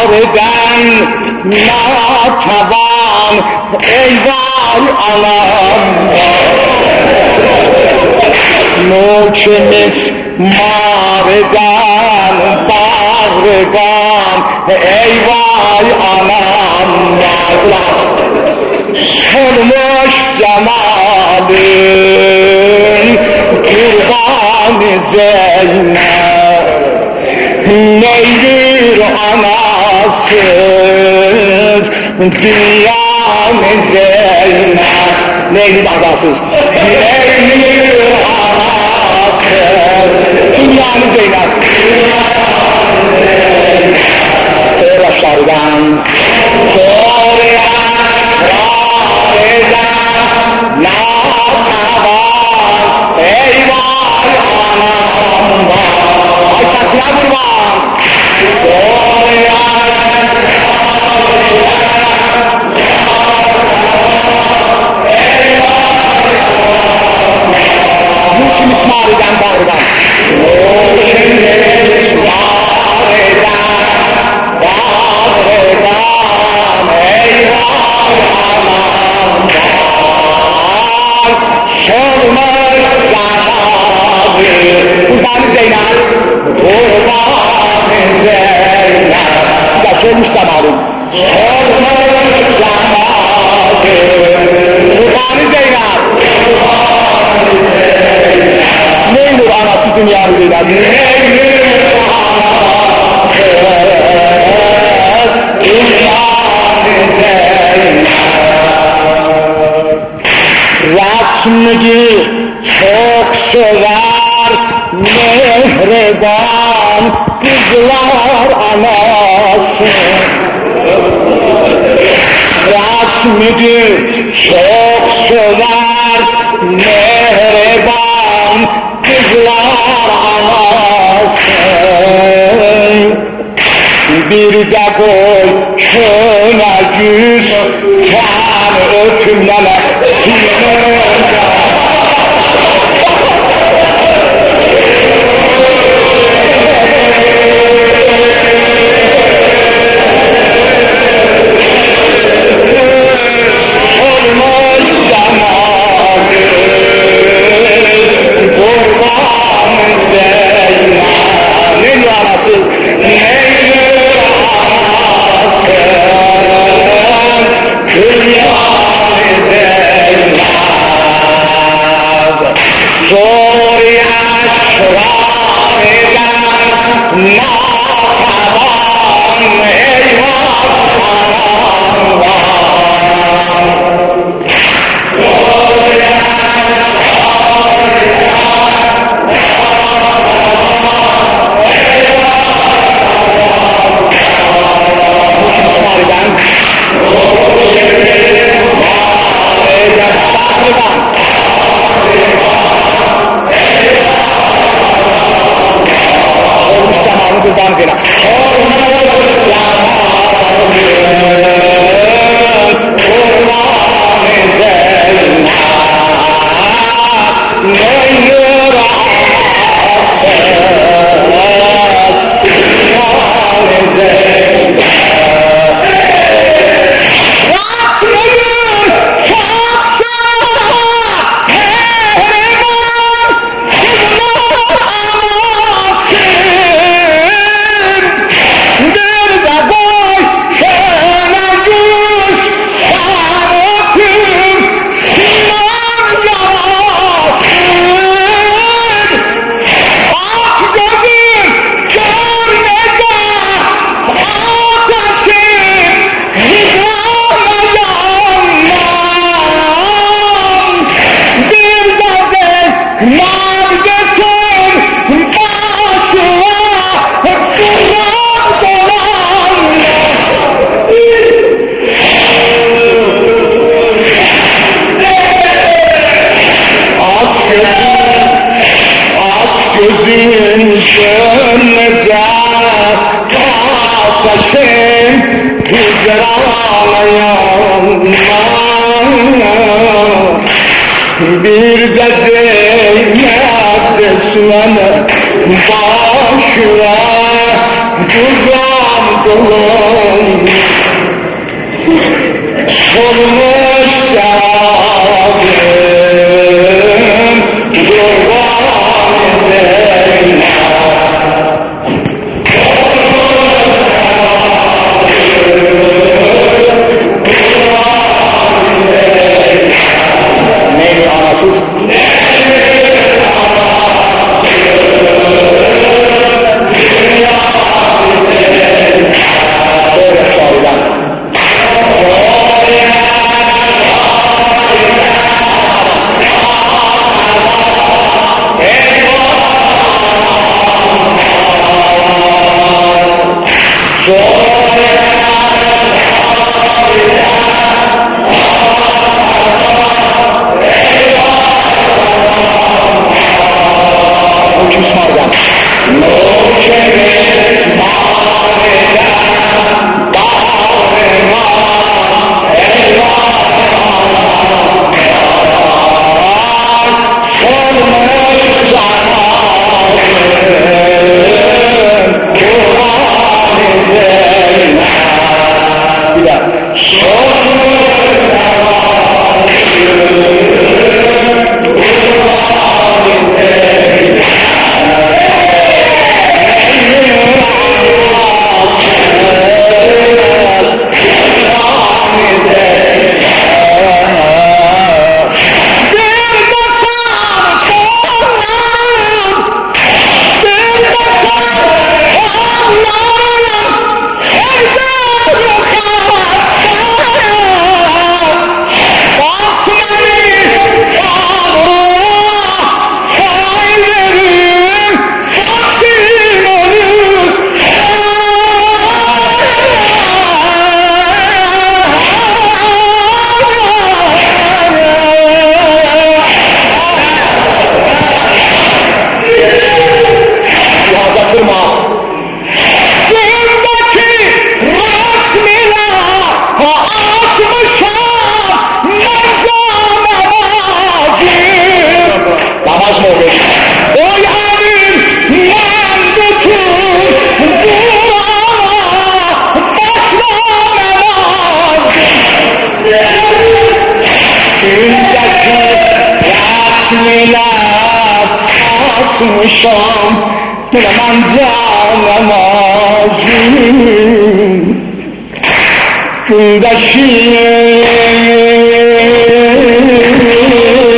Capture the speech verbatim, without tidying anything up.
eden natavan, ey vay anam Noçimiz maviden bağrıdan, ey vay anam solmuş cemalin kurbanı Zeynep neydir anasız dünyanı Zeynep neydir anasız neydir anasız dünyanı Zeynep Oraşlardan Soruya Râreden Natavan Eyvay anam Ay sakla kurban Soruya Muşim İsmail'den bağırdan Muşim İsmail'den bağırdan Eyvay anam Sormaz zamadı Kurban-ı Zeynep Kurban-ı Zeynep Ya sormuş zamanı Sormaz zamadı Kurban-ı Zeynep Kurban-ı Zeynep Neynur anası dünyanı Zeynep Neynur anası dünyanı Zeynep Rasmı çok sever mehreban kızlar anası Rasmı çok sever mehreban kızlar anası Bir de koy şöyle yüz tane öpümleme olmaz zamanı kurban Zeynep ne anası ne zor yaşlar eden natavan eyvah anam zor yaşlar eden natavan eyvah Muşim İsmail'den Muşim İsmail'den Bağrı'dan Kurban Zeynep Sormaz zamanı Kurban-ı Zeynep Neynur anasız dünyanı Zeynep Rasmı'nın çok sever mehreban kızlar anası Bir de boy şöyle yüz tane öpüm sinan yarasın Aç gözüm görmeyecek ateşim hicrana yanmam Bir de bekler götür başıma duran dolanma Aç gözün, aç gözün sönmeyecek ateşim hicrana yanmam Bir de Zeynep düşmanı başına Duran kulum Olmuş sevabım kurban edeyim Neydi anasız? Böyle sorulan Uçuşmardan Bir daha Namaz mı olur? O yarim ben tutun Kur'an'a başla namaz Gündeki yasmiler asmışam Bilemenca namazım Gündeki